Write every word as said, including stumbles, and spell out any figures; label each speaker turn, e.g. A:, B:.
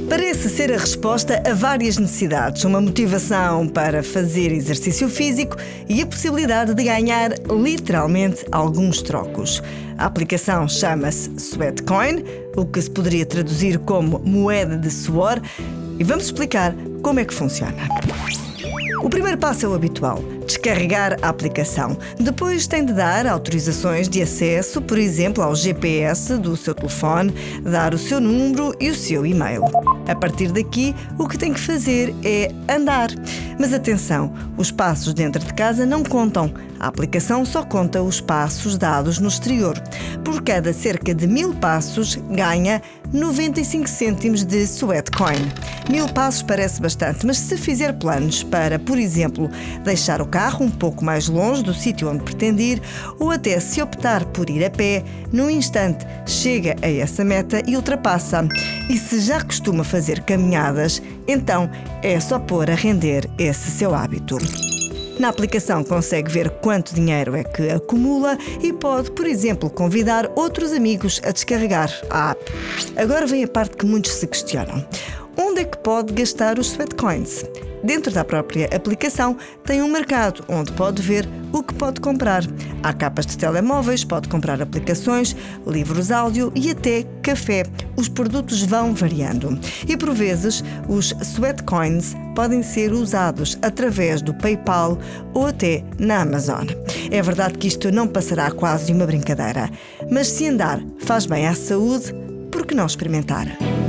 A: Parece ser a resposta a várias necessidades, uma motivação para fazer exercício físico e a possibilidade de ganhar literalmente alguns trocos. A aplicação chama-se Sweatcoin, o que se poderia traduzir como moeda de suor, e vamos explicar como é que funciona. O primeiro passo é o habitual: descarregar a aplicação. Depois tem de dar autorizações de acesso, por exemplo, ao G P S do seu telefone, dar o seu número e o seu e-mail. A partir daqui, o que tem que fazer é andar. Mas atenção, os passos dentro de casa não contam. A aplicação só conta os passos dados no exterior. Por cada cerca de mil passos, ganha noventa e cinco cêntimos de Sweatcoin. Mil passos parece bastante, mas se fizer planos para, por exemplo, deixar o carro um pouco mais longe do sítio onde pretende ir, ou até se optar por ir a pé, num instante chega a essa meta e ultrapassa. E se já costuma fazer caminhadas, então é só pôr a render esse seu hábito. Na aplicação consegue ver quanto dinheiro é que acumula e pode, por exemplo, convidar outros amigos a descarregar a app. Agora vem a parte que muitos se questionam. Onde é que pode gastar os Sweatcoins? Dentro da própria aplicação tem um mercado onde pode ver o que pode comprar. Há capas de telemóveis, pode comprar aplicações, livros áudio e até café. Os produtos vão variando. E por vezes os Sweatcoins podem ser usados através do PayPal ou até na Amazon. É verdade que isto não passará quase de uma brincadeira, mas se andar faz bem à saúde, por que não experimentar?